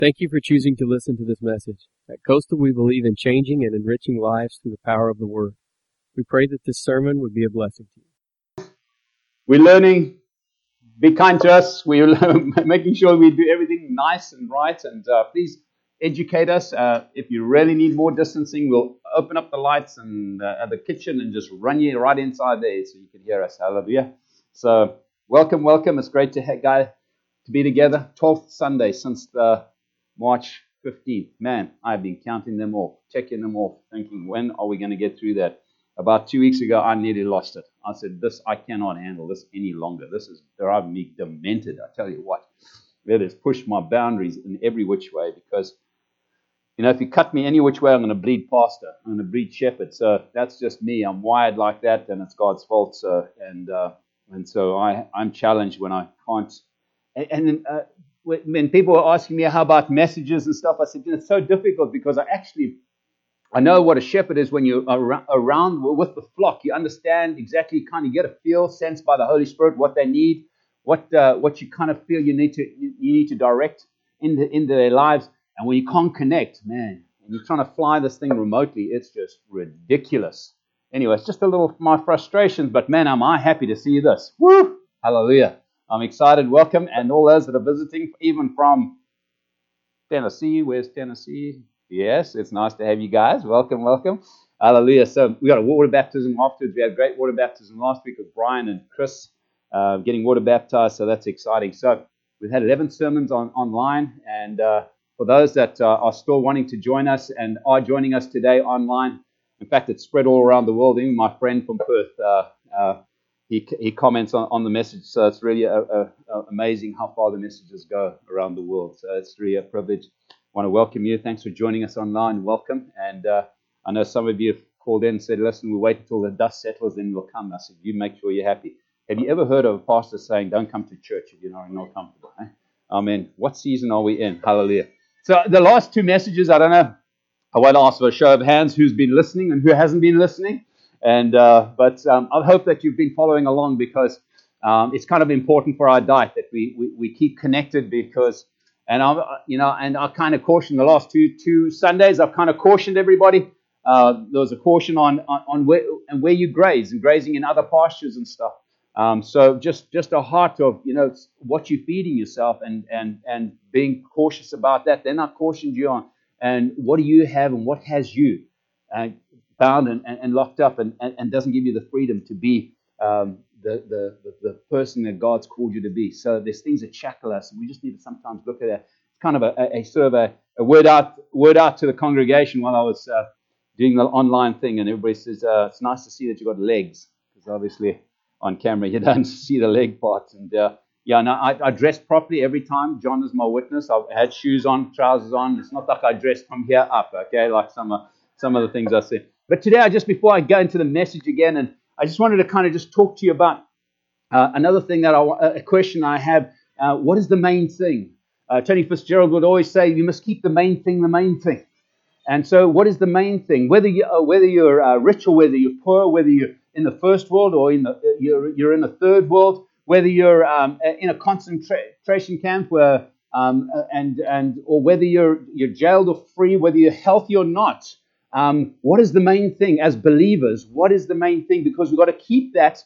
Thank you for choosing to listen to this message. At Coastal, we believe in changing and enriching lives through the power of the Word. We pray that this sermon would be a blessing to you. We're learning, be kind to us. We're making sure we do everything nice and right. And please educate us. If you really need more distancing, we'll open up the lights and at the kitchen and just run you right inside there so you can hear us. Hallelujah. So welcome. It's great to be together. 12th Sunday since the March 15th. Man, I've been counting them off, checking them off, thinking, when are we going to get through that? About 2 weeks ago, I nearly lost it. I said, I cannot handle this any longer. This is driving me demented. I tell you what, it has pushed my boundaries in every which way because, if you cut me any which way, I'm going to bleed pastor. I'm going to bleed shepherd. So that's just me. I'm wired like that, and it's God's fault. So, and so I'm challenged when I can't. When people were asking me how about messages and stuff, I said, it's so difficult because I know what a shepherd is when you're around with the flock. You understand exactly, kind of get a feel, sense by the Holy Spirit what they need, what you kind of feel you need to direct into their lives. And when you can't connect, man, and you're trying to fly this thing remotely, it's just ridiculous. Anyway, it's just a little my frustrations, but man, am I happy to see this. Woo! Hallelujah. I'm excited. Welcome. And all those that are visiting, even from Tennessee. Where's Tennessee? Yes, it's nice to have you guys. Welcome. Hallelujah. So we got a water baptism afterwards. We had a great water baptism last week with Brian and Chris getting water baptized. So that's exciting. So we've had 11 sermons online. And for those that are still wanting to join us and are joining us today online, in fact, it's spread all around the world. Even my friend from Perth, he comments on the message. So it's really amazing how far the messages go around the world. So it's really a privilege. I want to welcome you. Thanks for joining us online. Welcome. And I know some of you have called in and said, listen, we'll wait until the dust settles, then we'll come. I said, you make sure you're happy. Have you ever heard of a pastor saying, don't come to church if you're not comfortable? Eh? Amen. What season are we in? Hallelujah. So the last two messages, I don't know. I won't ask for a show of hands who's been listening and who hasn't been listening. And but I hope that you've been following along because it's kind of important for our diet that we keep connected because and I kind of cautioned the last two Sundays. I've kind of cautioned everybody. There was a caution on where you graze and grazing in other pastures and stuff. So just a heart of what you're feeding yourself and being cautious about that. Then I cautioned you on and what do you have and what has you bound and locked up and doesn't give you the freedom to be the person that God's called you to be. So there's things that shackle us, and we just need to sometimes look at it. It's kind of a sort of a word out to the congregation while I was doing the online thing, and everybody says it's nice to see that you've got legs, because obviously on camera you don't see the leg parts. And I dress properly every time. John is my witness. I've had shoes on, trousers on. It's not like I dress from here up, okay, like some of the things I say. But today, before I go into the message again, and I just wanted to kind of just talk to you about another thing a question I have. What is the main thing? Tony Fitzgerald would always say, you must keep the main thing the main thing. And so what is the main thing? Whether you're rich or whether you're poor, whether you're in the first world or you're in the third world, whether you're in a concentration camp where or whether you're jailed or free, whether you're healthy or not. What is the main thing as believers? What is the main thing? Because we've got to keep that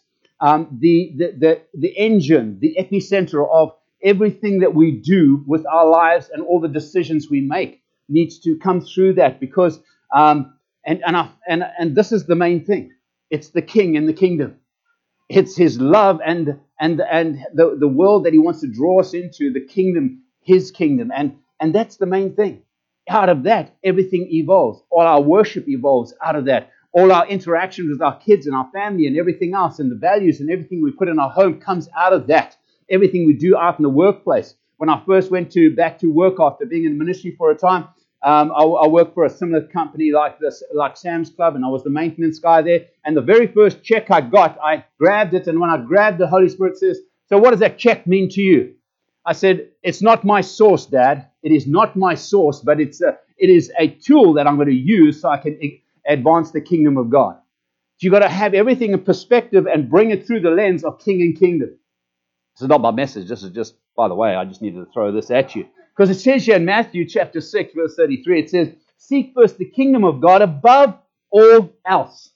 the engine, the epicenter of everything that we do with our lives and all the decisions we make needs to come through that. Because and this is the main thing. It's the King and the kingdom. It's His love and the world that He wants to draw us into, the kingdom, His kingdom, and that's the main thing. Out of that, everything evolves. All our worship evolves out of that. All our interactions with our kids and our family and everything else and the values and everything we put in our home comes out of that. Everything we do out in the workplace. When I first went back to work after being in ministry for a time, I worked for a similar company like this, like Sam's Club, and I was the maintenance guy there. And the very first check I got, I grabbed it, and when I grabbed, the Holy Spirit says, "So what does that check mean to you?" I said, "It's not my source, Dad. It is not my source, but it is a tool that I'm going to use so I can advance the kingdom of God." So you've got to have everything in perspective and bring it through the lens of King and Kingdom. This is not my message. This is just, by the way, I just needed to throw this at you. Because it says here in Matthew chapter 6, verse 33, it says, seek first the kingdom of God above all else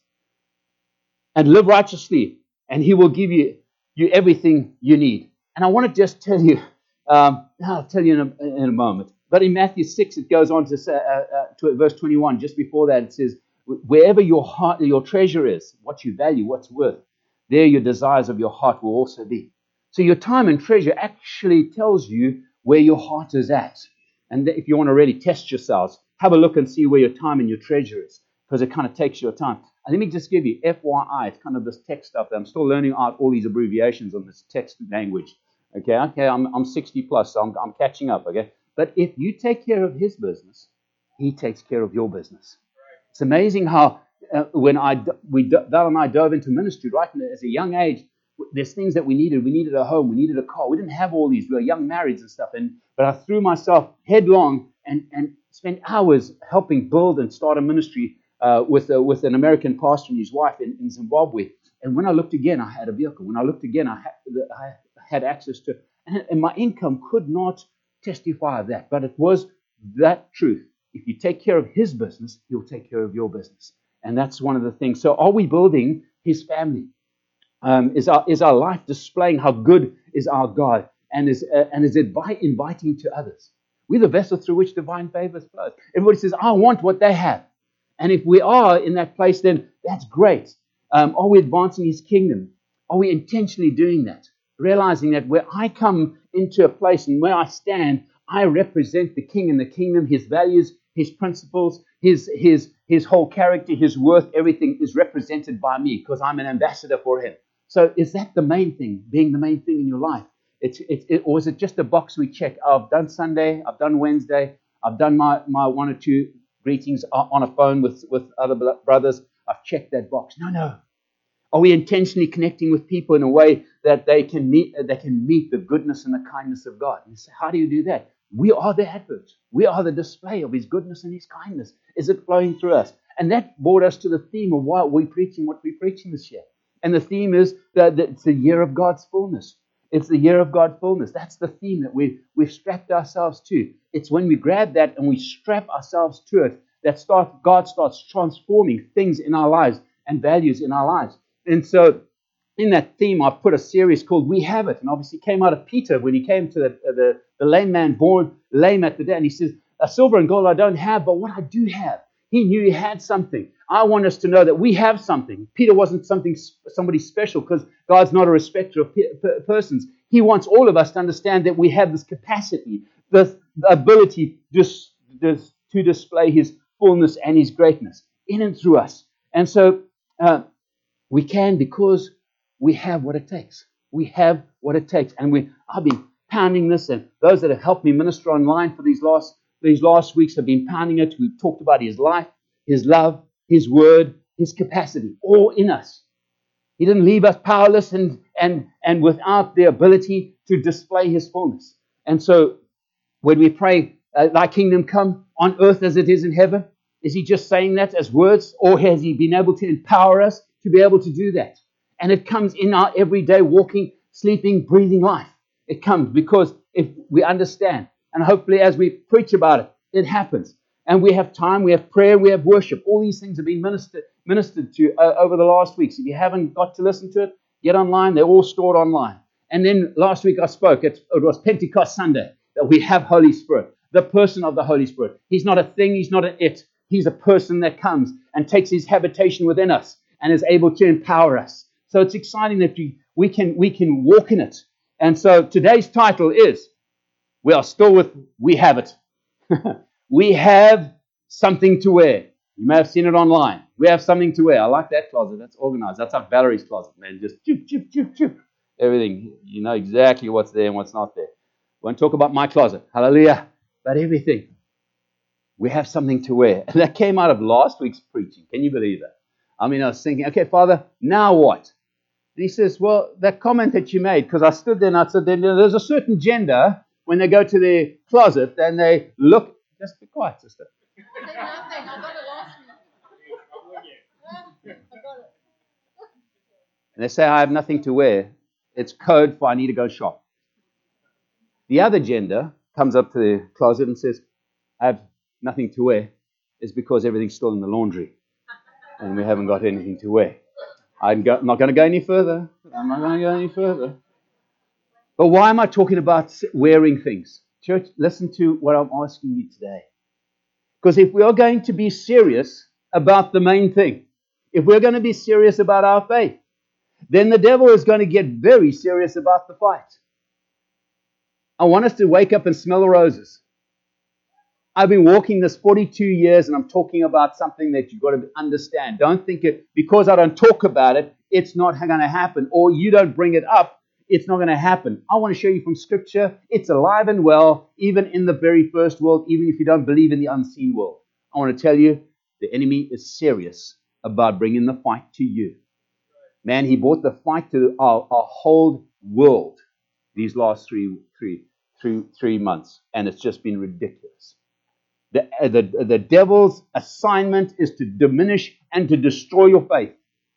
and live righteously, and He will give you everything you need. And I want to just tell you, I'll tell you in a moment. But in Matthew 6, it goes on to say, to verse 21, just before that, it says, wherever your heart, your treasure is, what you value, what's worth, there your desires of your heart will also be. So your time and treasure actually tells you where your heart is at. And if you want to really test yourselves, have a look and see where your time and your treasure is, because it kind of takes your time. And let me just give you FYI, it's kind of this tech stuff that I'm still learning out all these abbreviations on this text language. Okay, I'm 60 plus, so I'm catching up, okay? But if you take care of His business, He takes care of your business. It's amazing how when Val and I dove into ministry right as a young age, there's things that we needed. We needed a home. We needed a car. We didn't have all these. We were young marrieds and stuff. But I threw myself headlong and spent hours helping build and start a ministry with an American pastor and his wife in Zimbabwe. And when I looked again, I had a vehicle. When I looked again, I had access to it. And my income could not testify of that. But it was that truth. If you take care of His business, He'll take care of your business. And that's one of the things. So are we building His family? Is our life displaying how good is our God? And is it by inviting to others? We're the vessel through which divine favor flows. Everybody says, I want what they have. And if we are in that place, then that's great. Are we advancing His kingdom? Are we intentionally doing that? Realizing that where I come into a place and where I stand, I represent the King and the kingdom, His values, His principles, His whole character, His worth, everything is represented by me because I'm an ambassador for Him. So is that the main thing, being the main thing in your life? Or is it just a box we check? Oh, I've done Sunday, I've done Wednesday, I've done my one or two greetings on a phone with other brothers. I've checked that box. No. Are we intentionally connecting with people in a way that they can meet the goodness and the kindness of God? And you say, how do you do that? We are the advert. We are the display of His goodness and His kindness. Is it flowing through us? And that brought us to the theme of why we're preaching what we're preaching this year. And the theme is that it's the year of God's fullness. It's the year of God's fullness. That's the theme that we've strapped ourselves to. It's when we grab that and we strap ourselves to it that God starts transforming things in our lives and values in our lives. And so in that theme, I've put a series called We Have It. And obviously came out of Peter when he came to the lame man born lame at the day. And he says, silver and gold I don't have, but what I do have. He knew he had something. I want us to know that we have something. Peter wasn't somebody special because God's not a respecter of persons. He wants all of us to understand that we have this capacity, this ability to display His fullness and His greatness in and through us. And so we can because we have what it takes. We have what it takes. And I've been pounding this, and those that have helped me minister online for these last weeks have been pounding it. We've talked about His life, His love, His word, His capacity, all in us. He didn't leave us powerless and without the ability to display His fullness. And so when we pray, Thy kingdom come on earth as it is in heaven, is He just saying that as words, or has He been able to empower us to be able to do that? And it comes in our everyday walking, sleeping, breathing life. It comes because if we understand, and hopefully as we preach about it, it happens. And we have time, we have prayer, we have worship. All these things have been ministered to over the last weeks. If you haven't got to listen to it, get online. They're all stored online. And then last week I spoke, it was Pentecost Sunday, that we have Holy Spirit, the person of the Holy Spirit. He's not a thing, He's not an it. He's a person that comes and takes His habitation within us and is able to empower us. So it's exciting that we can walk in it. And so today's title is, we are still with We Have It. We have something to wear. You may have seen it online. We have something to wear. I like that closet. That's organized. That's like Valerie's closet, man. Just chip. Everything. You know exactly what's there and what's not there. Won't talk about my closet. Hallelujah. But everything. We have something to wear. And that came out of last week's preaching. Can you believe that? I mean, I was thinking, okay, Father, now what? And He says, well, that comment that you made, because I stood there and I said, there's a certain gender, when they go to their closet, then they look. Just be quiet, sister. Say nothing. I got it last week. And they say, I have nothing to wear. It's code for I need to go shop. The other gender comes up to the closet and says, I have nothing to wear, is because everything's still in the laundry and we haven't got anything to wear. I'm not going to go any further. But why am I talking about wearing things? Church, listen to what I'm asking you today. Because if we are going to be serious about the main thing, if we're going to be serious about our faith, then the devil is going to get very serious about the fight. I want us to wake up and smell the roses. I've been walking this 42 years and I'm talking about something that you've got to understand. Don't think it, because I don't talk about it, it's not going to happen. Or you don't bring it up, it's not going to happen. I want to show you from Scripture, it's alive and well, even in the very first world, even if you don't believe in the unseen world. I want to tell you, the enemy is serious about bringing the fight to you. Man, he brought the fight to our whole world these last three months, and it's just been ridiculous. The devil's assignment is to diminish and to destroy your faith.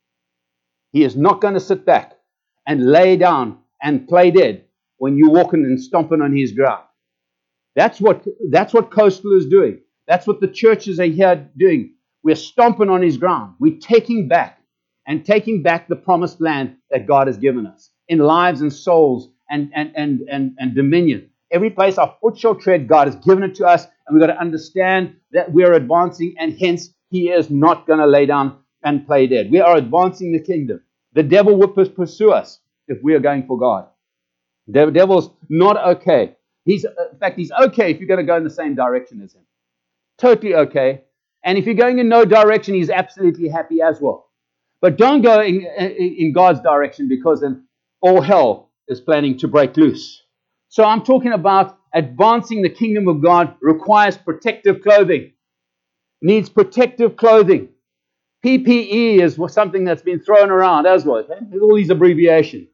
He is not going to sit back and lay down and play dead when you're walking and stomping on his ground. That's what Coastal is doing. That's what the churches are here doing. We're stomping on his ground. We're taking back the promised land that God has given us in lives and souls and dominion. Every place our foot shall tread, God has given it to us, and we've got to understand that we are advancing, and hence he is not going to lay down and play dead. We are advancing the kingdom. The devil will pursue us if we are going for God. The devil's not okay. In fact, he's okay if you're going to go in the same direction as him. Totally okay. And if you're going in no direction, he's absolutely happy as well. But don't go in God's direction, because then all hell is planning to break loose. So I'm talking about advancing the kingdom of God requires protective clothing. Needs protective clothing. PPE is something that's been thrown around as well. Okay? There's all these abbreviations.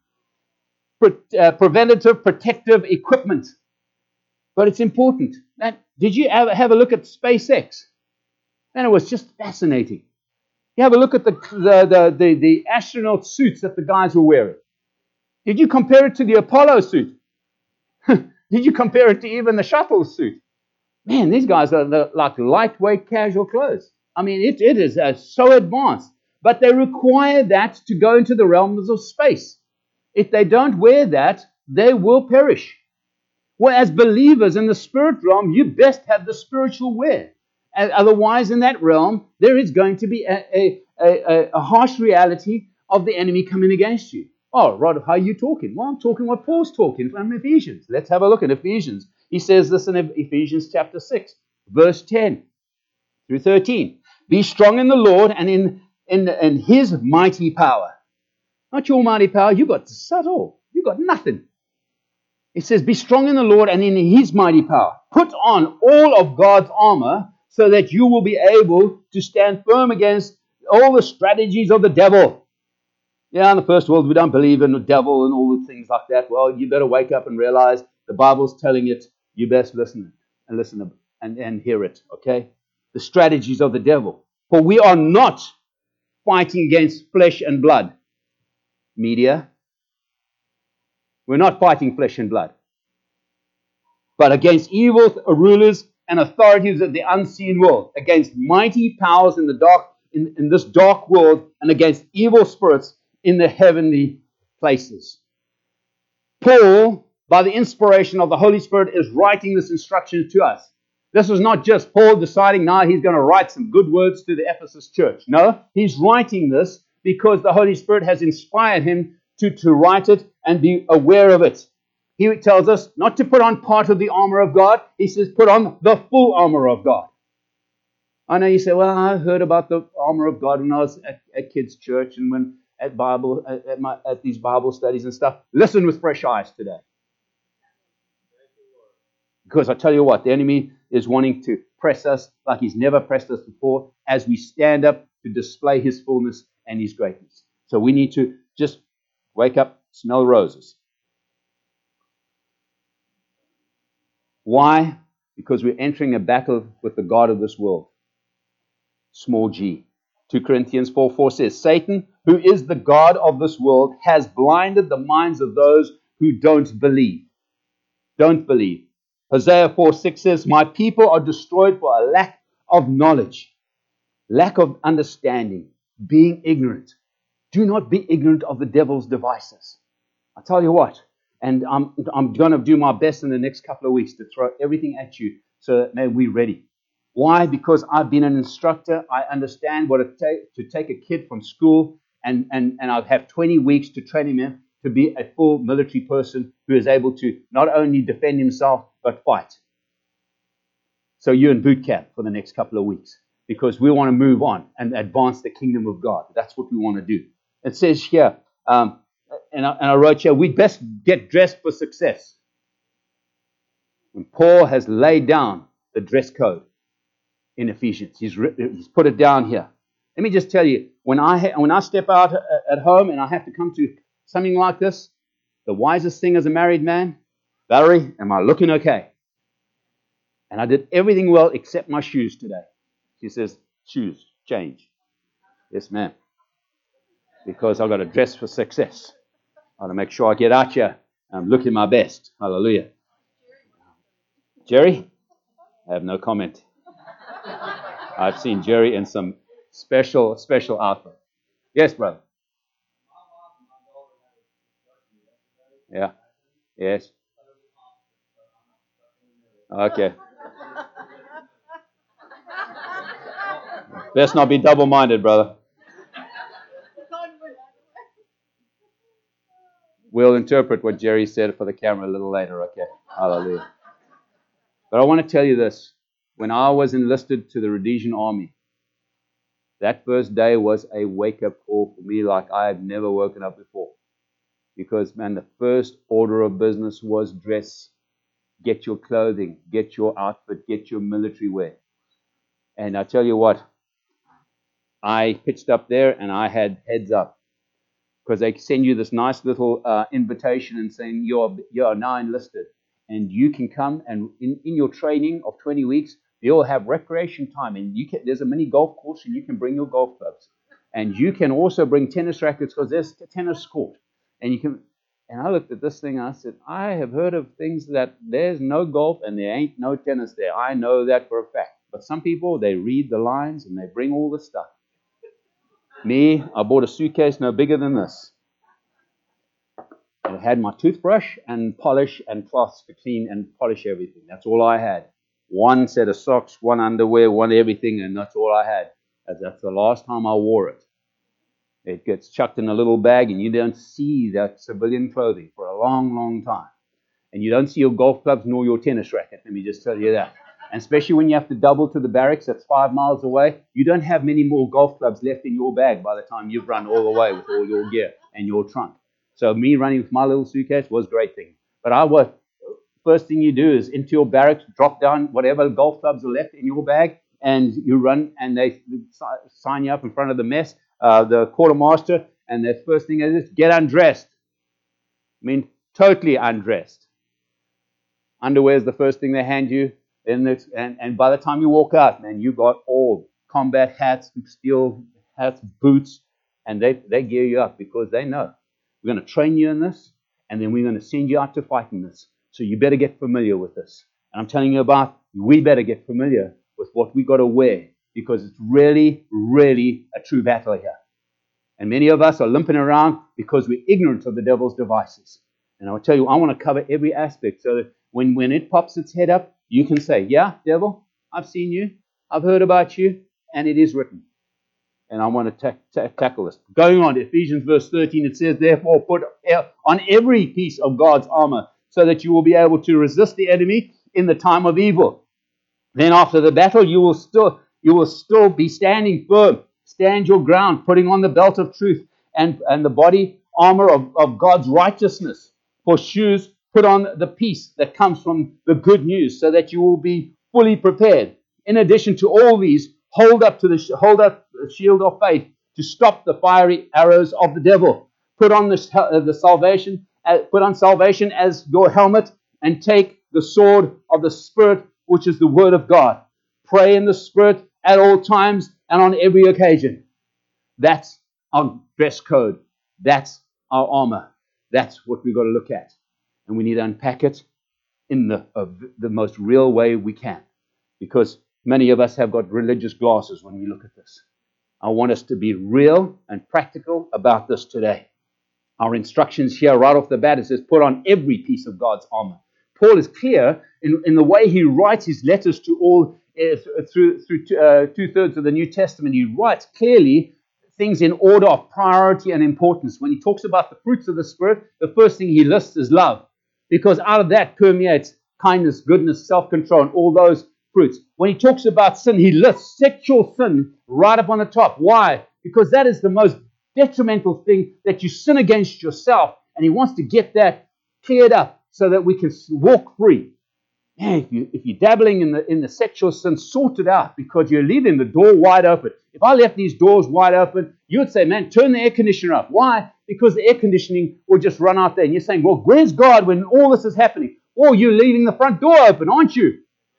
Preventative protective equipment. But it's important. Did you ever have a look at SpaceX? And it was just fascinating. You have a look at the astronaut suits that the guys were wearing. Did you compare it to the Apollo suit? Did you compare it to even the shuttle suit? Man, these guys are like lightweight casual clothes. I mean, it is so advanced. But they require that to go into the realms of space. If they don't wear that, they will perish. Well, as believers in the spirit realm, you best have the spiritual wear. Otherwise, in that realm, there is going to be a harsh reality of the enemy coming against you. Oh, Rod, how are you talking? Well, I'm talking what Paul's talking from Ephesians. Let's have a look at Ephesians. He says this in Ephesians chapter 6, verse 10 through 13. Be strong in the Lord and in his mighty power. Not your mighty power. You got subtle. You got nothing. It says, be strong in the Lord and in his mighty power. Put on all of God's armor so that you will be able to stand firm against all the strategies of the devil. Yeah, in the first world, we don't believe in the devil and all the things like that. Well, you better wake up and realize the Bible's telling it. You best listen and hear it, okay? The strategies of the devil. For we are not fighting against flesh and blood. Media. We're not fighting flesh and blood. But against evil rulers and authorities of the unseen world. Against mighty powers in this dark world, and against evil spirits in the heavenly places. Paul, by the inspiration of the Holy Spirit, is writing this instruction to us. This is not just Paul deciding now he's going to write some good words to the Ephesus church. No, he's writing this because the Holy Spirit has inspired him to write it and be aware of it. He tells us not to put on part of the armor of God. He says put on the full armor of God. I know you say, well, I heard about the armor of God when I was at kids' church and when at these Bible studies and stuff. Listen with fresh eyes today. Because I tell you what, the enemy is wanting to press us like he's never pressed us before as we stand up to display his fullness and his greatness. So we need to just wake up, smell roses. Why? Because we're entering a battle with the God of this world. Small g. 2 Corinthians 4:4 says, Satan, who is the God of this world, has blinded the minds of those who don't believe. Don't believe. Hosea 4:6 says, my people are destroyed for a lack of knowledge, lack of understanding, being ignorant. Do not be ignorant of the devil's devices. I tell you what, and I'm going to do my best in the next couple of weeks to throw everything at you so that we're ready. Why? Because I've been an instructor. I understand what it takes to take a kid from school and I have 20 weeks to train him in to be a full military person who is able to not only defend himself, but fight. So you're in boot camp for the next couple of weeks because we want to move on and advance the kingdom of God. That's what we want to do. It says here, and I wrote here, we best get dressed for success. And Paul has laid down the dress code in Ephesians. He's put it down here. Let me just tell you, when I step out at home and I have to come to something like this, the wisest thing as a married man, Valerie, am I looking okay? And I did everything well except my shoes today. She says, shoes, change. Yes, ma'am. Because I've got to dress for success. I've got to make sure I get out here and I'm looking my best. Hallelujah. Jerry? I have no comment. I've seen Jerry in some special outfit. Yes, brother. Yeah. Yes. Okay. Let's not be double-minded, brother. We'll interpret what Jerry said for the camera a little later, okay? Hallelujah. But I want to tell you this. When I was enlisted to the Rhodesian Army, that first day was a wake-up call for me like I had never woken up before. Because, man, the first order of business was dress. Get your clothing, get your outfit, get your military wear. And I tell you what, I pitched up there and I had heads up. Because they send you this nice little invitation and saying you're now enlisted. And you can come and in your training of 20 weeks, you'll have recreation time. And there's a mini golf course and you can bring your golf clubs. And you can also bring tennis rackets because there's a tennis court. And I looked at this thing and I said, I have heard of things that there's no golf and there ain't no tennis there. I know that for a fact. But some people, they read the lines and they bring all this stuff. Me, I bought a suitcase no bigger than this. It had my toothbrush and polish and cloths to clean and polish everything. That's all I had. One set of socks, one underwear, one everything, and that's all I had. That's the last time I wore it. It gets chucked in a little bag and you don't see that civilian clothing for a long, long time. And you don't see your golf clubs nor your tennis racket, let me just tell you that. And especially when you have to double to the barracks, that's 5 miles away, you don't have many more golf clubs left in your bag by the time you've run all the way with all your gear and your trunk. So me running with my little suitcase was a great thing. But first thing you do is into your barracks, drop down whatever golf clubs are left in your bag, and you run and they sign you up in front of the mess, the quartermaster, and the first thing is get undressed. I mean, totally undressed. Underwear is the first thing they hand you. And by the time you walk out, man, you got all combat hats, steel hats, boots, and they gear you up because they know we're going to train you in this, and then we're going to send you out to fight in this. So you better get familiar with this. And I'm telling you we better get familiar with what we got to wear because it's really, really a true battle here. And many of us are limping around because we're ignorant of the devil's devices. And I'll tell you, I want to cover every aspect so that when it pops its head up, you can say, yeah, devil, I've seen you, I've heard about you, and it is written. And I want to tackle this. Going on to Ephesians verse 13, it says, therefore put on every piece of God's armor so that you will be able to resist the enemy in the time of evil. Then after the battle, you will still be standing firm. Stand your ground, putting on the belt of truth and the body armor of God's righteousness. For shoes, put on the peace that comes from the good news so that you will be fully prepared. In addition to all these, hold up the shield of faith to stop the fiery arrows of the devil. Put on salvation as your helmet and take the sword of the Spirit, which is the word of God. Pray in the Spirit at all times and on every occasion. That's our dress code. That's our armor. That's what we've got to look at. And we need to unpack it in the most real way we can. Because many of us have got religious glasses when we look at this. I want us to be real and practical about this today. Our instructions here right off the bat, it says, put on every piece of God's armor. Paul is clear in the way he writes his letters to all, through two-thirds of the New Testament. He writes clearly things in order of priority and importance. When he talks about the fruits of the Spirit, the first thing he lists is love, because out of that permeates kindness, goodness, self-control, and all those fruits. When he talks about sin, he lists sexual sin right up on the top. Why? Because that is the most detrimental thing, that you sin against yourself, and he wants to get that cleared up so that we can walk free. Man, if you're dabbling in the sexual sin, sort it out, because you're leaving the door wide open. If I left these doors wide open, you would say, man, turn the air conditioner up. Why? Because the air conditioning will just run out there. And you're saying, well, where's God when all this is happening? Oh, you're leaving the front door open, aren't you?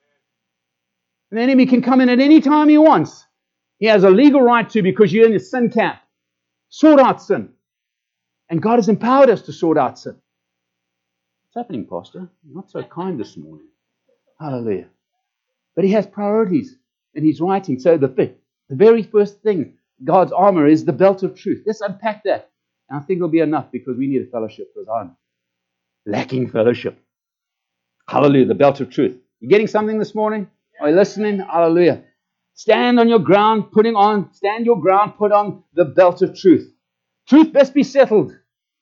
And the enemy can come in at any time he wants. He has a legal right to, because you're in the sin camp. Sort out sin. And God has empowered us to sort out sin. What's happening, Pastor? You're not so kind this morning. Hallelujah. But he has priorities in his writing. So the very first thing, God's armor, is the belt of truth. Let's unpack that. And I think it'll be enough, because we need a fellowship, because I'm lacking fellowship. Hallelujah, the belt of truth. You getting something this morning? Are you listening? Hallelujah. Stand on your ground, stand your ground, put on the belt of truth. Truth best be settled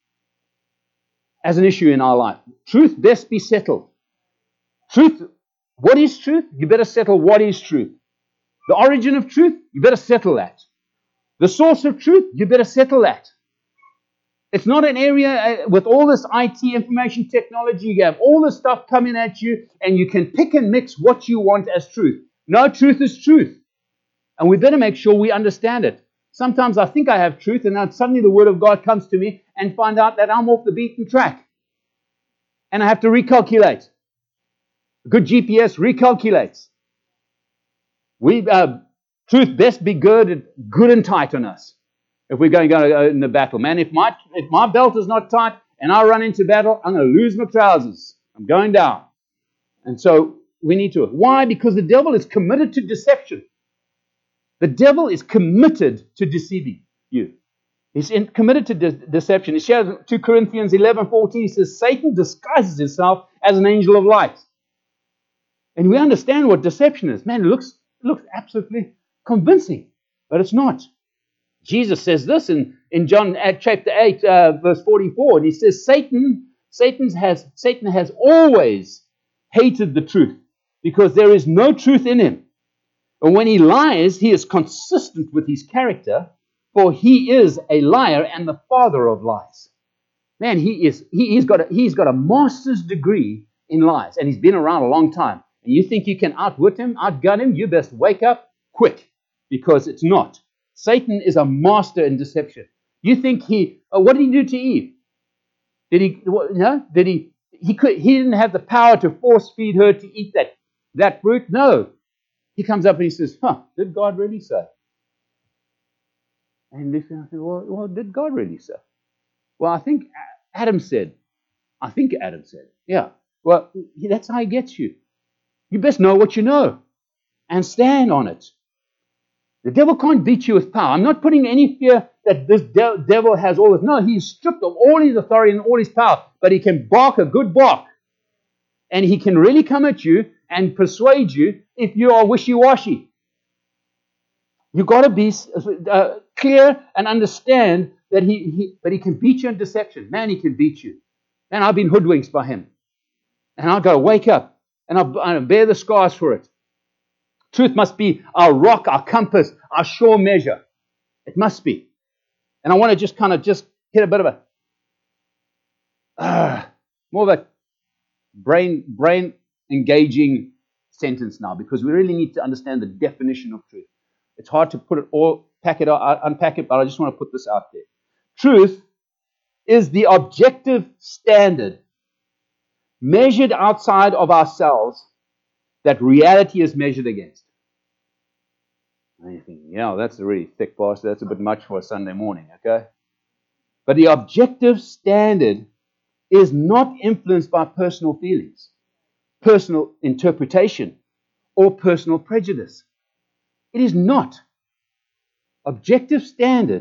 as an issue in our life. Truth best be settled. Truth, what is truth? You better settle what is truth. The origin of truth, you better settle that. The source of truth, you better settle that. It's not an area with all this IT, information technology, you have all this stuff coming at you, and you can pick and mix what you want as truth. No, truth is truth. And we better make sure we understand it. Sometimes I think I have truth, and then suddenly the Word of God comes to me and find out that I'm off the beaten track. And I have to recalculate. A good GPS recalculates. Truth best be good and tight on us if we're going to go in the battle. Man, if my belt is not tight and I run into battle, I'm going to lose my trousers. I'm going down. And so we need to. Why? Because the devil is committed to deception. The devil is committed to deceiving you. He's committed to deception. He shares 2 Corinthians 11:14. He says, Satan disguises himself as an angel of light. And we understand what deception is. Man, it looks absolutely convincing, but it's not. Jesus says this in John chapter 8, verse 44, and he says, Satan has always hated the truth, because there is no truth in him. And when he lies, he is consistent with his character, for he is a liar and the father of lies. Man, he's got a master's degree in lies, and he's been around a long time. And you think you can outwit him, outgun him? You best wake up quick, because it's not. Satan is a master in deception. You think what did he do to Eve? He didn't have the power to force feed her to eat that fruit? No. He comes up and he says, did God really say? And they say, well, did God really say? Well, I think Adam said. Yeah. Well, that's how he gets you. You best know what you know and stand on it. The devil can't beat you with power. I'm not putting any fear that this devil has all this. No, he's stripped of all his authority and all his power, but he can bark a good bark. And he can really come at you and persuade you if you are wishy-washy. You've got to be clear and understand that but he can beat you in deception. Man, he can beat you. Man, I've been hoodwinked by him. And I've got to wake up and I'll bear the scars for it. Truth must be our rock, our compass, our sure measure. It must be. And I want to just hit a bit of more of a brain engaging sentence now, because we really need to understand the definition of truth. It's hard to unpack it, but I just want to put this out there. Truth is the objective standard measured outside of ourselves that reality is measured against. And you think, that's a really thick pastor. That's a bit much for a Sunday morning, okay? But the objective standard is not influenced by personal feelings. personal interpretation or personal prejudice. It is not. Objective standard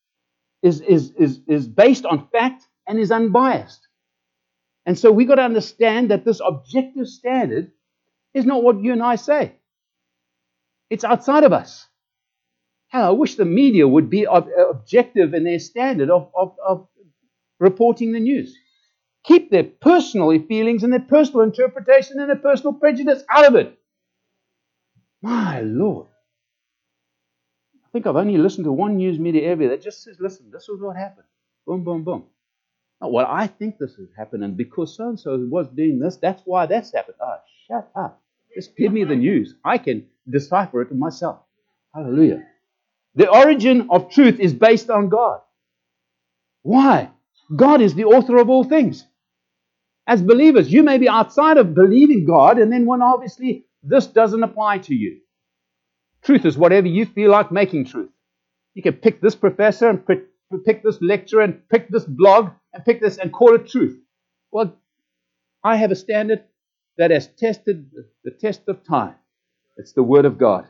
is based on fact and is unbiased. And so we've got to understand that this objective standard is not what you and I say. It's outside of us. Hell, I wish the media would be objective in their standard of reporting the news. Keep their personal feelings and their personal interpretation and their personal prejudice out of it. My Lord. I think I've only listened to one news media ever that just says, listen, this is what happened. Boom, boom, boom. Oh, well, I think this has happened, and because so-and-so was doing this, that's why that's happened. Oh, shut up. Just give me the news. I can decipher it myself. Hallelujah. The origin of truth is based on God. Why? God is the author of all things. As believers, you may be outside of believing God, and then obviously this doesn't apply to you. Truth is whatever you feel like making truth. You can pick this professor and pick this lecturer and pick this blog and pick this and call it truth. Well, I have a standard that has tested the test of time. It's the Word of God.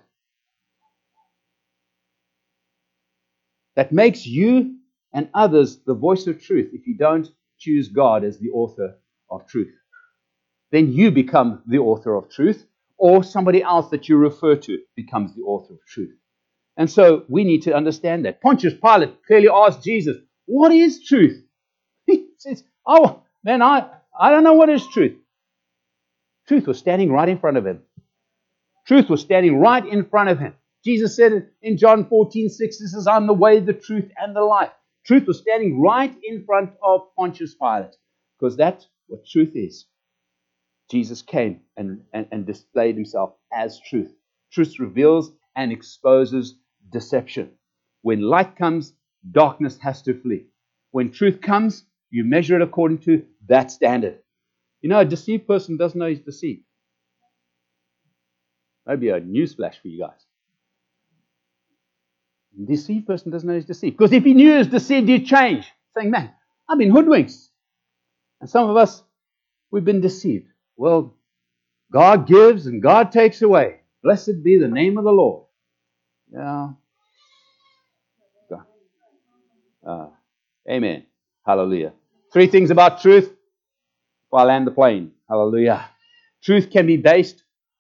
That makes you and others the voice of truth if you don't choose God as the author of truth. Then you become the author of truth, or somebody else that you refer to becomes the author of truth. And so we need to understand that. Pontius Pilate clearly asked Jesus, what is truth? He says, oh, man, I don't know what is truth. Truth was standing right in front of him. Truth was standing right in front of him. Jesus said in John 14:6, he says, I'm the way, the truth, and the life. Truth was standing right in front of Pontius Pilate, because that's what truth is. Jesus came and displayed himself as truth. Truth reveals and exposes deception. When light comes, darkness has to flee. When truth comes, you measure it according to that standard. You know, a deceived person doesn't know he's deceived. Maybe a newsflash for you guys. A deceived person doesn't know he's deceived. Because if he knew he was deceived, he'd change. Saying, man, I've been hoodwinked. And some of us, we've been deceived. Well, God gives and God takes away. Blessed be the name of the Lord. Yeah. Amen. Hallelujah. 3 things about truth before I land the plane. Hallelujah. Truth can't be based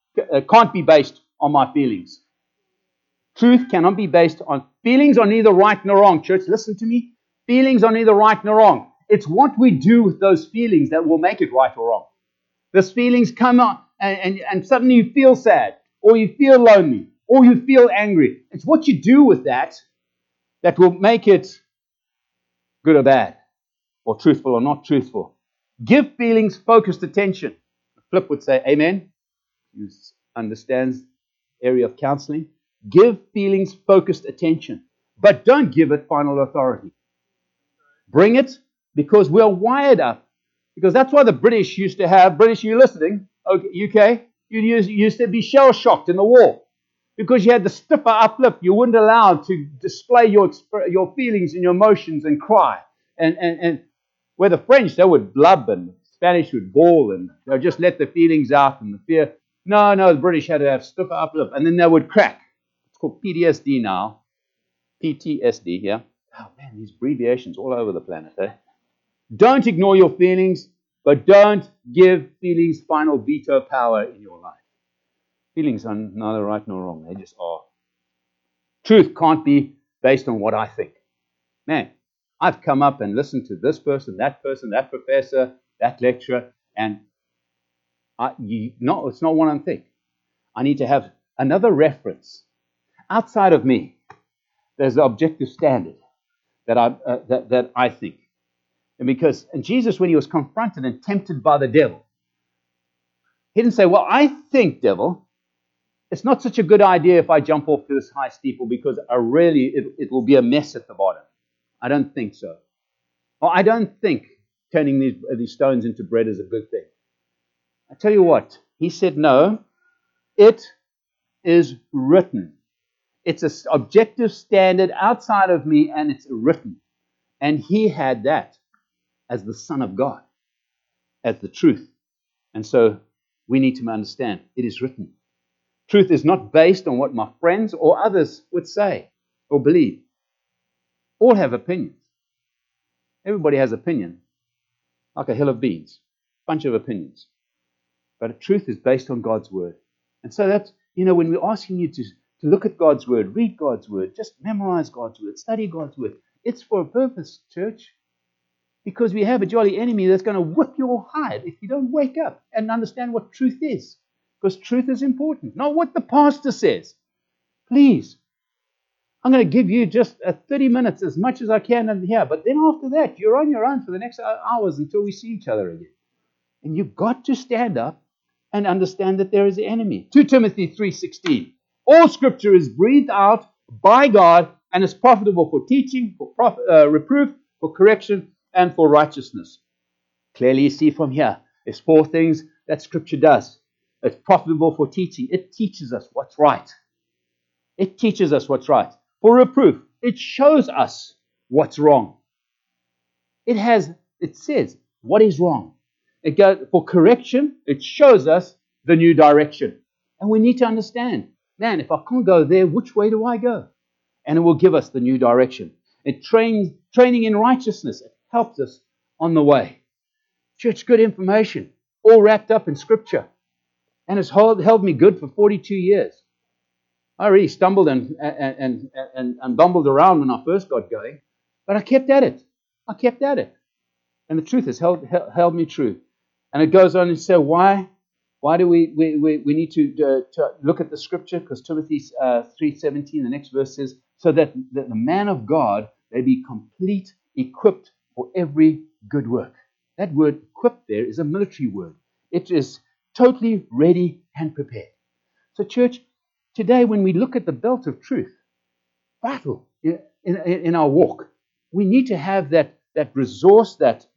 on my feelings. Truth cannot be based on feelings are neither right nor wrong. Church, listen to me. Feelings are neither right nor wrong. It's what we do with those feelings that will make it right or wrong. Those feelings come out and suddenly you feel sad, or you feel lonely, or you feel angry. It's what you do with that will make it good or bad, or truthful or not truthful. Give feelings focused attention. Flip would say, amen. He understands area of counseling. Give feelings focused attention, but don't give it final authority. Bring it because we're wired up. Because that's why the British used to have, British, you listening? Okay, UK, you used to be shell-shocked in the war. Because you had the stiffer uplift, you weren't allowed to display your feelings and your emotions and cry. And where the French, they would blub and Spanish would bawl and they'd just let the feelings out and the fear. No, the British had to have stiffer uplift and then they would crack. It's called PTSD now. PTSD, yeah. Oh man, these abbreviations all over the planet, eh? Don't ignore your feelings, but don't give feelings final veto power in your life. Feelings are neither right nor wrong. They just are. Truth can't be based on what I think. Man, I've come up and listened to this person, that professor, that lecturer, and it's not what I think. I need to have another reference. Outside of me, there's the objective standard that I think. And Jesus, when he was confronted and tempted by the devil, he didn't say, well, I think, devil, it's not such a good idea if I jump off to this high steeple because it will be a mess at the bottom. I don't think so. Or I don't think turning these stones into bread is a good thing. I tell you what, he said, no, it is written. It's an objective standard outside of me and it's written. And he had that as the Son of God, as the truth. And so we need to understand it is written. Truth is not based on what my friends or others would say or believe. All have opinions. Everybody has opinion, like a hill of beans, bunch of opinions. But truth is based on God's word. And so that's, when we're asking you to look at God's word, read God's word, just memorize God's word, study God's word, it's for a purpose, church. Because we have a jolly enemy that's going to whip your hide if you don't wake up and understand what truth is. Because truth is important, not what the pastor says. Please. I'm going to give you just 30 minutes, as much as I can in here. But then after that, you're on your own for the next hours until we see each other again. And you've got to stand up and understand that there is an enemy. 2 Timothy 3:16. All scripture is breathed out by God and is profitable for teaching, for reproof, for correction, and for righteousness. Clearly you see from here, there's 4 things that scripture does. It's profitable for teaching. It teaches us what's right. It teaches us what's right. For reproof, it shows us what's wrong. It says what is wrong. It goes for correction, it shows us the new direction. And we need to understand, man, if I can't go there, which way do I go? And it will give us the new direction. It training in righteousness. It helps us on the way. Church, good information, all wrapped up in Scripture. And it's held me good for 42 years. I really stumbled and bumbled around when I first got going, but I kept at it. And the truth has held me true. And it goes on to say, why do we need to look at the Scripture? Because Timothy 3:17, the next verse says, so that the man of God may be complete, equipped for every good work. That word equipped there is a military word. It is totally ready and prepared. So church, today when we look at the belt of truth, vital in our walk, we need to have that resource, that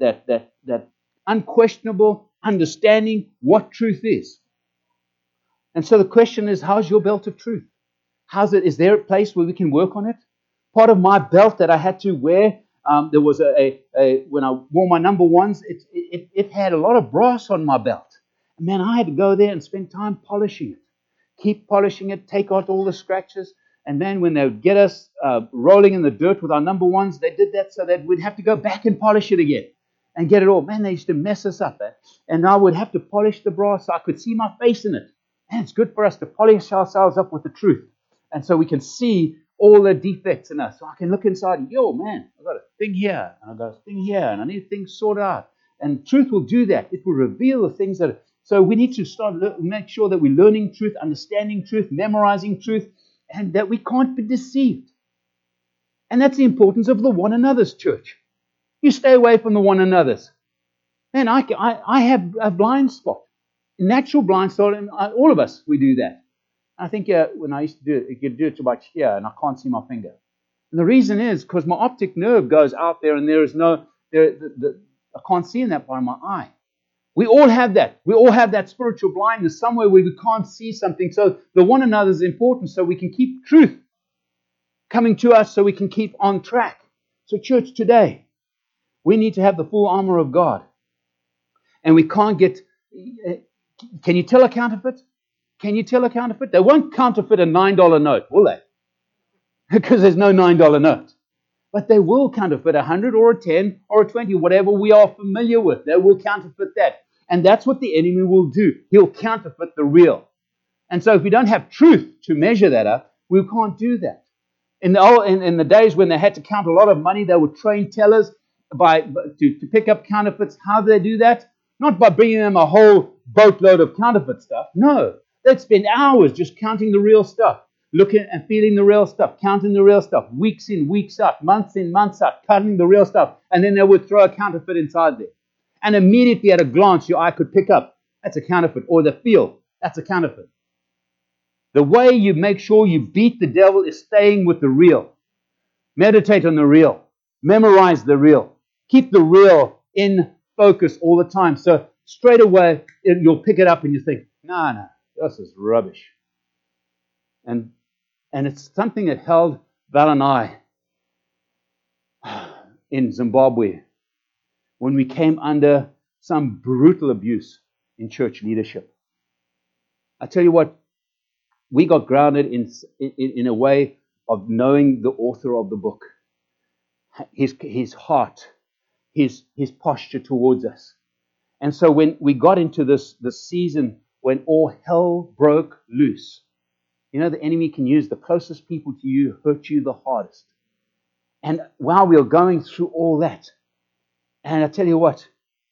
unquestionable understanding what truth is. And so the question is, how's your belt of truth? Is there a place where we can work on it? Part of my belt that I had to wear, there was when I wore my number ones, it had a lot of brass on my belt. And man, I had to go there and spend time polishing it. Keep polishing it, take out all the scratches. And then when they would get us rolling in the dirt with our number ones, they did that so that we'd have to go back and polish it again and get it all. Man, they used to mess us up. And I would have to polish the brass so I could see my face in it. And it's good for us to polish ourselves up with the truth. And so we can see all the defects in us. So I can look inside, man, I've got a thing here, and I've got a thing here, and I need things sorted out. And truth will do that. It will reveal the things that... So we need to make sure that we're learning truth, understanding truth, memorizing truth, and that we can't be deceived. And that's the importance of the one another's, church. You stay away from the one another's. Man, I have a blind spot. A natural blind spot, and all of us, we do that. I think when I used to do it, you could do it to about here, and I can't see my finger. And the reason is because my optic nerve goes out there, and there is I can't see in that part of my eye. We all have that. We all have that spiritual blindness somewhere where we can't see something. So the one another is important so we can keep truth coming to us so we can keep on track. So church, today, we need to have the full armor of God. And we can't get... Can you tell a counterfeit? Can you tell a counterfeit? They won't counterfeit a $9 note, will they? Because there's no $9 note. But they will counterfeit a 100 or a 10 or a 20, whatever we are familiar with. They will counterfeit that. And that's what the enemy will do. He'll counterfeit the real. And so if we don't have truth to measure that up, we can't do that. In the days when they had to count a lot of money, they would train tellers to pick up counterfeits. How do they do that? Not by bringing them a whole boatload of counterfeit stuff. No. They'd spend hours just counting the real stuff. Looking and feeling the real stuff, counting the real stuff, weeks in, weeks out, months in, months out, counting the real stuff. And then they would throw a counterfeit inside there. And immediately at a glance, your eye could pick up, that's a counterfeit. Or the feel, that's a counterfeit. The way you make sure you beat the devil is staying with the real. Meditate on the real. Memorize the real. Keep the real in focus all the time. So straight away, you'll pick it up and you think, no, this is rubbish. And it's something that held Val and I in Zimbabwe when we came under some brutal abuse. in church leadership. I tell you what, we got grounded in a way of knowing the author of the book, his heart, his posture towards us. And so when we got into this season when all hell broke loose, you know, the enemy can use the closest people to you, hurt you the hardest. And while we were going through all that, and I tell you what,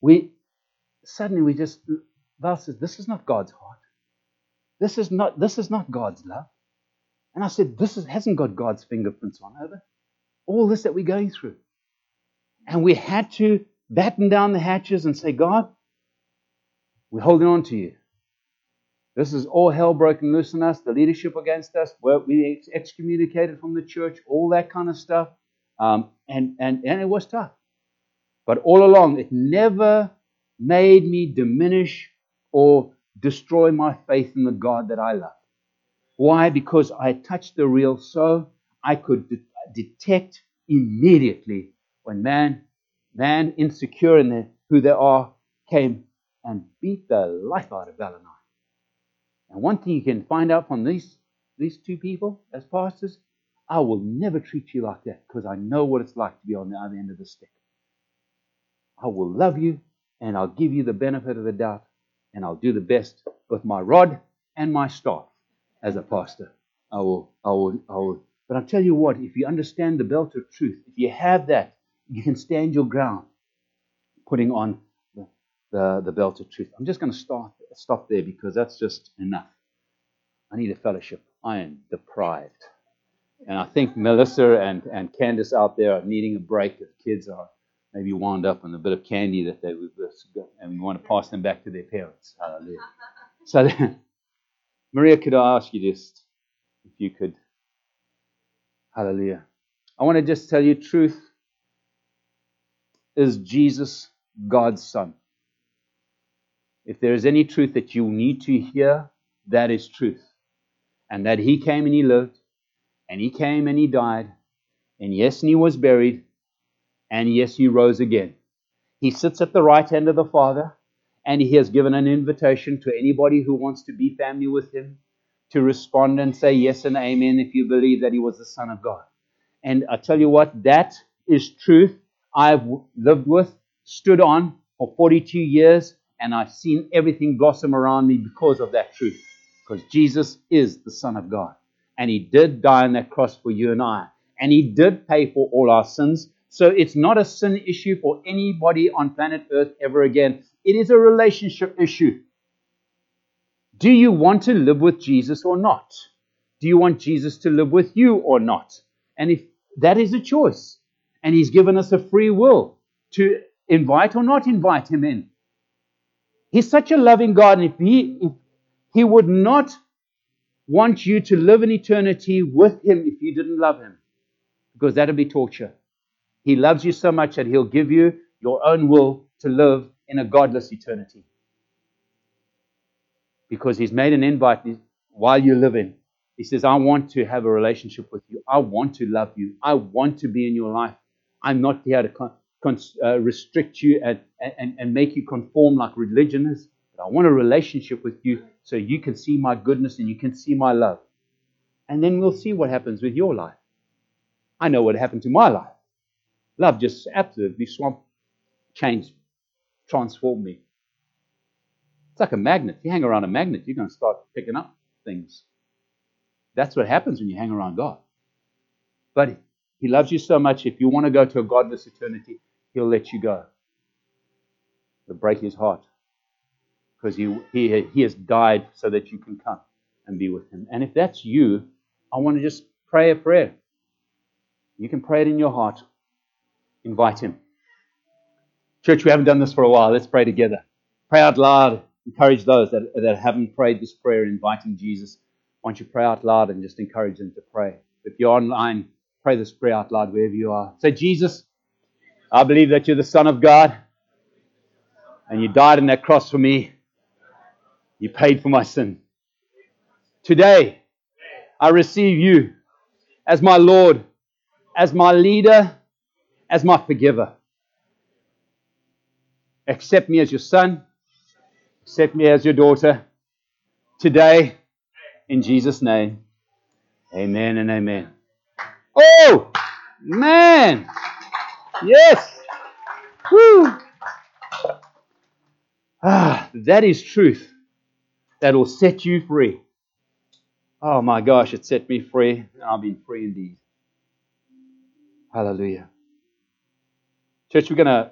Val says, this is not God's heart. This is not God's love. And I said, hasn't got God's fingerprints on it. All this that we're going through. And we had to batten down the hatches and say, God, we're holding on to you. This is all hell broken loose on us, the leadership against us, we excommunicated from the church, all that kind of stuff. And it was tough. But all along, it never made me diminish or destroy my faith in the God that I love. Why? Because I touched the real soul. I could detect immediately when man insecure in who they are, came and beat the life out of Val and I. And one thing you can find out from these two people as pastors, I will never treat you like that because I know what it's like to be on the other end of the stick. I will love you and I'll give you the benefit of the doubt and I'll do the best with my rod and my staff as a pastor. I will. But I'll tell you what, if you understand the belt of truth, if you have that, you can stand your ground putting on the belt of truth. I'm just going to stop there because that's just enough. I need a fellowship. I am deprived. And I think Melissa and Candace out there are needing a break. The kids are maybe wound up on a bit of candy that we've got, and we want to pass them back to their parents. Hallelujah. So, Maria, could I ask you just, if you could, hallelujah. I want to just tell you truth. Is Jesus God's Son? If there is any truth that you need to hear, that is truth. And that He came and He lived, and He came and He died, and yes, and He was buried, and yes, He rose again. He sits at the right hand of the Father, and He has given an invitation to anybody who wants to be family with Him to respond and say yes and amen if you believe that He was the Son of God. And I tell you what, that is truth I've lived with, stood on for 42 years, and I've seen everything blossom around me because of that truth. Because Jesus is the Son of God. And He did die on that cross for you and I. And He did pay for all our sins. So it's not a sin issue for anybody on planet Earth ever again. It is a relationship issue. Do you want to live with Jesus or not? Do you want Jesus to live with you or not? And if that is a choice, and He's given us a free will to invite or not invite Him in. He's such a loving God, and if He would not want you to live in eternity with Him if you didn't love Him, because that would be torture. He loves you so much that He'll give you your own will to live in a godless eternity. Because He's made an invite while you're living. He says, I want to have a relationship with you. I want to love you. I want to be in your life. I'm not here to restrict you and make you conform like religion is. But I want a relationship with you so you can see my goodness and you can see my love. And then we'll see what happens with your life. I know what happened to my life. Love just absolutely changed, transformed me. It's like a magnet. If you hang around a magnet, you're going to start picking up things. That's what happens when you hang around God. But He loves you so much, if you want to go to a godless eternity, He'll let you go. It'll break His heart. Because he has died so that you can come and be with Him. And if that's you, I want to just pray a prayer. You can pray it in your heart. Invite Him. Church, we haven't done this for a while. Let's pray together. Pray out loud. Encourage those that haven't prayed this prayer, inviting Jesus. Why don't you pray out loud and just encourage them to pray. If you're online, pray this prayer out loud wherever you are. Say, Jesus, I believe that you're the Son of God and you died on that cross for me. You paid for my sin. Today, I receive you as my Lord, as my leader, as my forgiver. Accept me as your son. Accept me as your daughter today, in Jesus' name. Amen and amen. Oh, man. Yes. Woo. That is truth. That will set you free. Oh my gosh, it set me free. I've been free indeed. Hallelujah. Church, we're going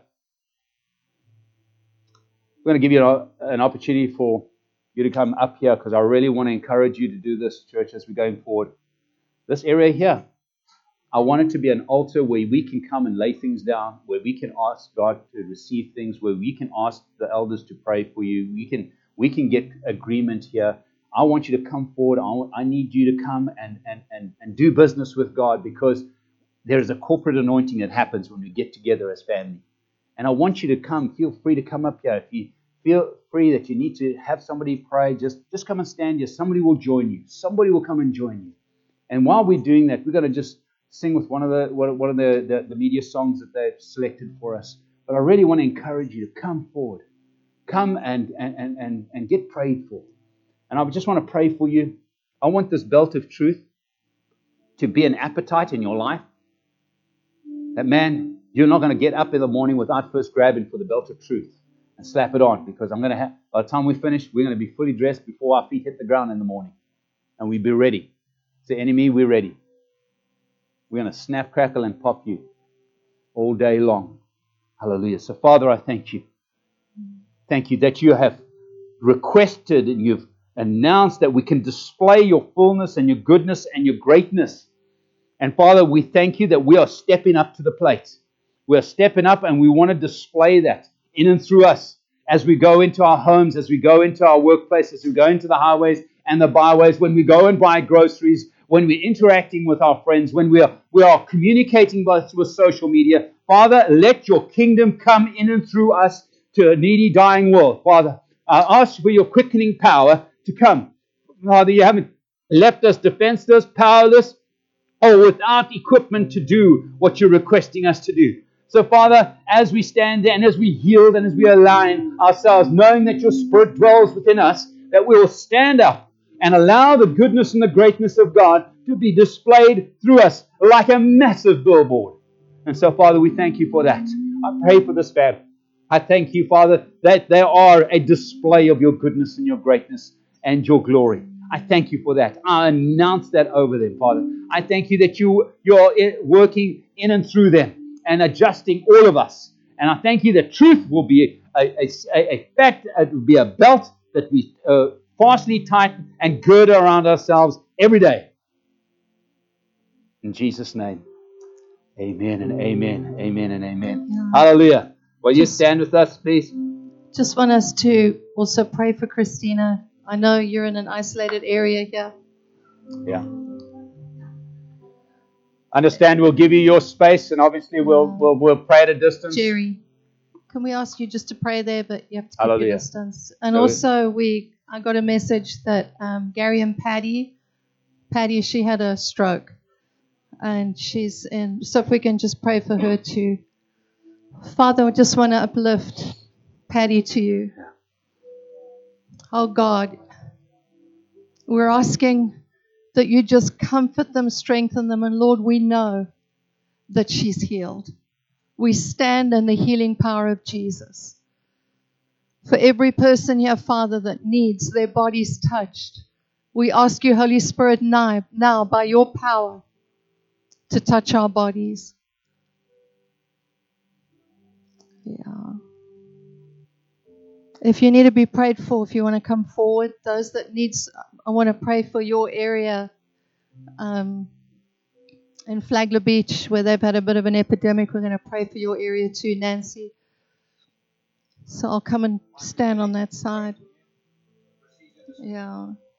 to give you an opportunity for you to come up here, because I really want to encourage you to do this, church, as we're going forward. This area here, I want it to be an altar where we can come and lay things down, where we can ask God to receive things, where we can ask the elders to pray for you. We can get agreement here. I want you to come forward. I need you to come and do business with God, because there is a corporate anointing that happens when we get together as family. And I want you to come. Feel free to come up here. If you feel free that you need to have somebody pray, just come and stand here. Somebody will join you. Somebody will come and join you. And while we're doing that, we're going to just sing with one of the media songs that they've selected for us. But I really want to encourage you to come forward. Come and get prayed for. And I just want to pray for you. I want this belt of truth to be an appetite in your life. That, man, you're not going to get up in the morning without first grabbing for the belt of truth and slap it on, because by the time we finish, we're going to be fully dressed before our feet hit the ground in the morning. And we'll be ready. Say, enemy, we're ready. We're going to snap, crackle, and pop you all day long. Hallelujah. So, Father, I thank you. Thank you that you have requested and you've announced that we can display your fullness and your goodness and your greatness. And Father, we thank you that we are stepping up to the plate. We are stepping up, and we want to display that in and through us as we go into our homes, as we go into our workplaces, as we go into the highways and the byways, when we go and buy groceries, when we're interacting with our friends, when we are communicating with social media. Father, let your kingdom come in and through us to a needy, dying world. Father, I ask for your quickening power to come. Father, you haven't left us defenseless, powerless, or without equipment to do what you're requesting us to do. So, Father, as we stand there and as we yield and as we align ourselves, knowing that your Spirit dwells within us, that we will stand up and allow the goodness and the greatness of God to be displayed through us like a massive billboard. And so, Father, we thank you for that. I pray for this family. I thank you, Father, that they are a display of your goodness and your greatness and your glory. I thank you for that. I announce that over them, Father. I thank you that you're working in and through them and adjusting all of us. And I thank you that truth will be a fact, it will be a belt that we fastly tighten and gird around ourselves every day. In Jesus' name, amen and amen, amen and amen. Yeah. Hallelujah. Will you stand with us, please? Just want us to also pray for Christina. I know you're in an isolated area here. Yeah. Understand, we'll give you your space, and obviously we'll pray at a distance. Jerry, can we ask you just to pray there, but you have to keep your distance. And also, I got a message that Gary and Patty, she had a stroke, and she's in. So if we can just pray for her too. Father, I just want to uplift Patty to you. Oh God, we're asking that you just comfort them, strengthen them, and Lord, we know that she's healed. We stand in the healing power of Jesus. For every person here, Father, that needs their bodies touched, we ask you, Holy Spirit, now by your power, to touch our bodies. Yeah. If you need to be prayed for, if you want to come forward, those that I want to pray for your area in Flagler Beach, where they've had a bit of an epidemic. We're going to pray for your area too, Nancy. So I'll come and stand on that side. Yeah.